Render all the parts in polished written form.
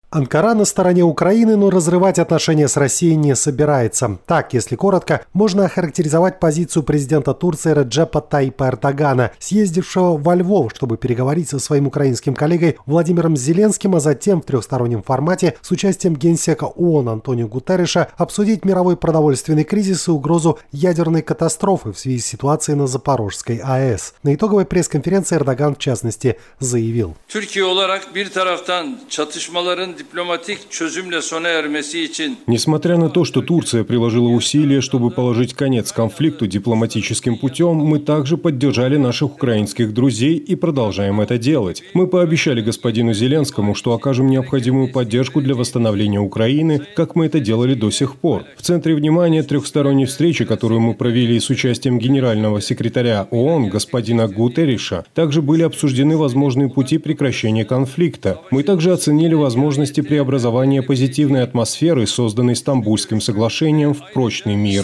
Анкара на стороне Украины, но разрывать отношения с Россией не собирается. Так, если коротко, можно охарактеризовать позицию президента Турции Реджепа Тайипа Эрдогана, съездившего во Львов, чтобы переговорить со своим украинским коллегой Владимиром Зеленским, а затем в трехстороннем формате с участием генсека ООН Антонио Гутерриша обсудить мировой продовольственный кризис и угрозу ядерной катастрофы в связи с ситуацией на Запорожской АЭС. На итоговой пресс-конференции Эрдоган, в частности, заявил: Несмотря на то, что Турция приложила усилия, чтобы положить конец конфликту дипломатическим путем, мы также поддержали наших украинских друзей и продолжаем это делать. Мы пообещали господину Зеленскому, что окажем необходимую поддержку для восстановления Украины, как мы это делали до сих пор. В центре внимания трехсторонней встречи, которую мы провели с участием генерального секретаря ООН господина Гутерриша, также были обсуждены возможные пути прекращения конфликта. Мы также оценили возможности преобразования позитивной атмосферы, созданной Стамбульским соглашением, в прочный мир.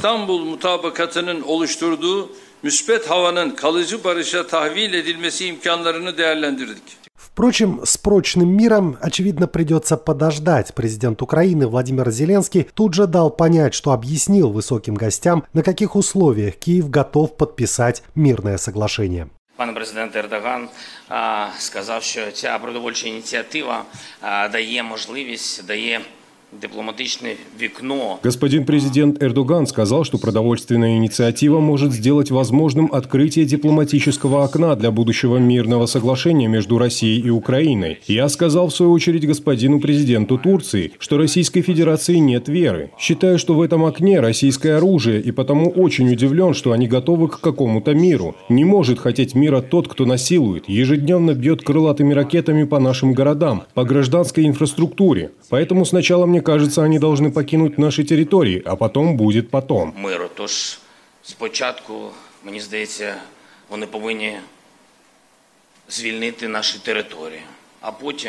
Впрочем, с прочным миром, очевидно, придется подождать. Президент Украины Владимир Зеленский тут же дал понять, что объяснил высоким гостям, на каких условиях Киев готов подписать мирное соглашение. Пан президент Ердоган сказав, що ця продовольча ініціатива дає можливість, дає дипломатичное вікно. Господин президент Эрдоган сказал, что продовольственная инициатива может сделать возможным открытие дипломатического окна для будущего мирного соглашения между Россией и Украиной. Я сказал, в свою очередь, господину президенту Турции, что Российской Федерации нет веры. Считаю, что в этом окне российское оружие, и потому очень удивлен, что они готовы к какому-то миру. Не может хотеть мира тот, кто насилует, ежедневно бьет крылатыми ракетами по нашим городам, по гражданской инфраструктуре. Поэтому сначала, мне кажется, они должны покинуть наши территории, а потом будет потом. Миру. Тож спочатку, мені здається, вони повинні звільнити наші території, а потім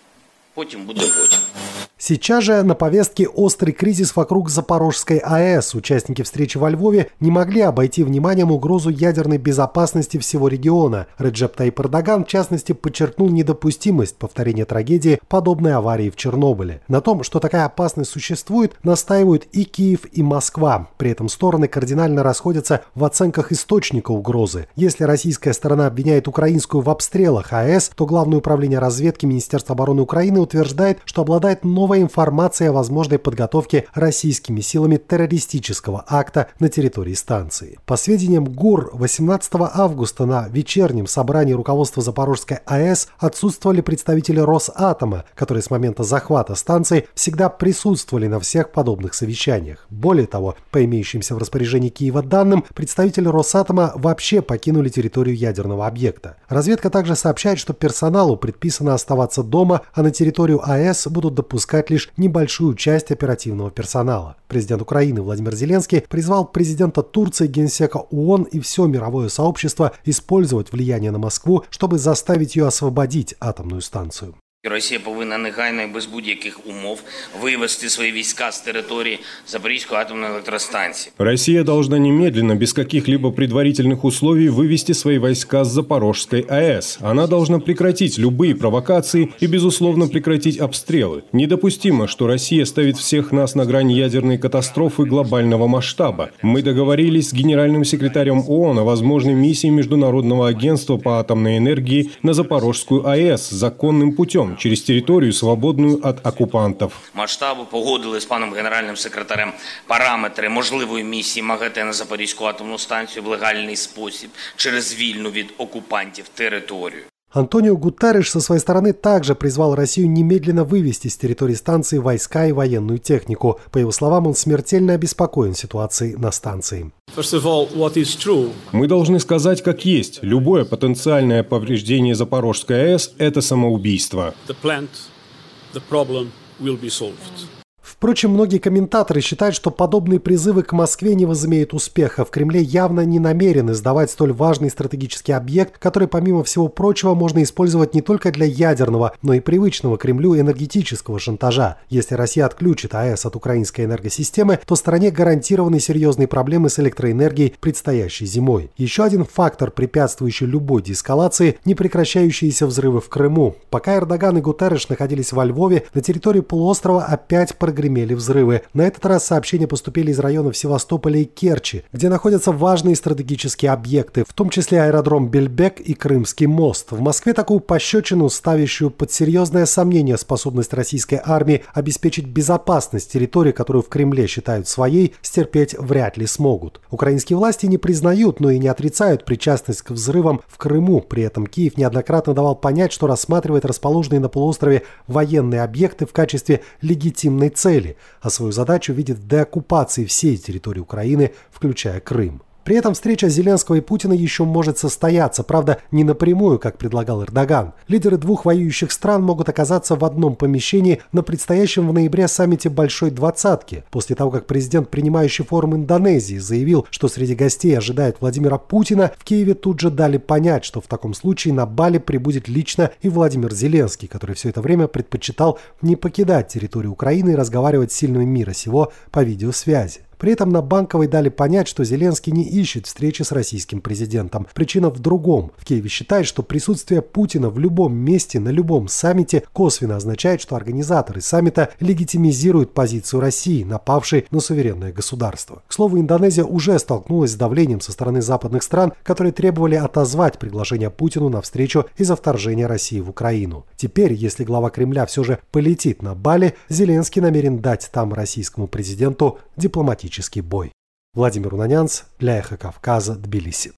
буде потім. Сейчас же на повестке острый кризис вокруг Запорожской АЭС. Участники встречи во Львове не могли обойти вниманием угрозу ядерной безопасности всего региона. Реджеп Тайип Эрдоган, в частности, подчеркнул недопустимость повторения трагедии, подобной аварии в Чернобыле. На том, что такая опасность существует, настаивают и Киев, и Москва. При этом стороны кардинально расходятся в оценках источника угрозы. Если российская сторона обвиняет украинскую в обстрелах АЭС, то Главное управление разведки Министерства обороны Украины утверждает, что обладает новой информацией о возможной подготовке российскими силами террористического акта на территории станции. По сведениям ГУР, 18 августа на вечернем собрании руководства Запорожской АЭС отсутствовали представители Росатома, которые с момента захвата станции всегда присутствовали на всех подобных совещаниях. Более того, по имеющимся в распоряжении Киева данным, представители Росатома вообще покинули территорию ядерного объекта. Разведка также сообщает, что персоналу предписано оставаться дома, а на территорию АЭС будут допускать лишь небольшую часть оперативного персонала. Президент Украины Владимир Зеленский призвал президента Турции, генсека ООН и все мировое сообщество использовать влияние на Москву, чтобы заставить ее освободить атомную станцию. Росія повинна негайно і без будь-яких умов вивести свої війська з території Запорізької атомної електростанції. Россия должна немедленно, без каких-либо предварительных условий, вывести свои войска с Запорожской АЭС. Она должна прекратить любые провокации и, безусловно, прекратить обстрелы. Недопустимо, что Россия ставит всех нас на грани ядерной катастрофы глобального масштаба. Мы договорились с генеральным секретарем ООН о возможной миссии Международного агентства по атомной энергии на Запорожскую АЭС законным путем, через територію, свободну від окупантів. Масштабу погодили з паном генеральним секретарем параметри можливої місії МАГАТЕ на Запорізьку атомну станцію в легальний спосіб через вільну від окупантів територію. Антонио Гутерриш со своей стороны также призвал Россию немедленно вывести с территории станции войска и военную технику. По его словам, он смертельно обеспокоен ситуацией на станции. Мы должны сказать, как есть. Любое потенциальное повреждение Запорожской АЭС – это самоубийство. Впрочем, многие комментаторы считают, что подобные призывы к Москве не возымеют успеха. В Кремле явно не намерены сдавать столь важный стратегический объект, который, помимо всего прочего, можно использовать не только для ядерного, но и привычного Кремлю энергетического шантажа. Если Россия отключит АЭС от украинской энергосистемы, то стране гарантированы серьезные проблемы с электроэнергией предстоящей зимой. Еще один фактор, препятствующий любой деэскалации – непрекращающиеся взрывы в Крыму. Пока Эрдоган и Гутерреш находились во Львове, на территории полуострова опять прогремели взрывы. На этот раз сообщения поступили из районов Севастополя и Керчи, где находятся важные стратегические объекты, в том числе аэродром Бельбек и Крымский мост. В Москве такую пощечину, ставящую под серьезное сомнение способность российской армии обеспечить безопасность территории, которую в Кремле считают своей, стерпеть вряд ли смогут. Украинские власти не признают, но и не отрицают причастность к взрывам в Крыму. При этом Киев неоднократно давал понять, что рассматривает расположенные на полуострове военные объекты в качестве легитимной цели, а свою задачу видит в деоккупации всей территории Украины, включая Крым. При этом встреча Зеленского и Путина еще может состояться, правда, не напрямую, как предлагал Эрдоган. Лидеры двух воюющих стран могут оказаться в одном помещении на предстоящем в ноябре саммите Большой Двадцатки. После того, как президент, принимающий форум Индонезии, заявил, что среди гостей ожидает Владимира Путина, в Киеве тут же дали понять, что в таком случае на Бали прибудет лично и Владимир Зеленский, который все это время предпочитал не покидать территорию Украины и разговаривать с сильными мира сего по видеосвязи. При этом на Банковой дали понять, что Зеленский не ищет встречи с российским президентом. Причина в другом. В Киеве считают, что присутствие Путина в любом месте, на любом саммите косвенно означает, что организаторы саммита легитимизируют позицию России, напавшей на суверенное государство. К слову, Индонезия уже столкнулась с давлением со стороны западных стран, которые требовали отозвать приглашение Путину на встречу из-за вторжения России в Украину. Теперь, если глава Кремля все же полетит на Бали, Зеленский намерен дать там российскому президенту дипломатический бой. Владимир Унанянц для Эхо Кавказа, Тбилиси.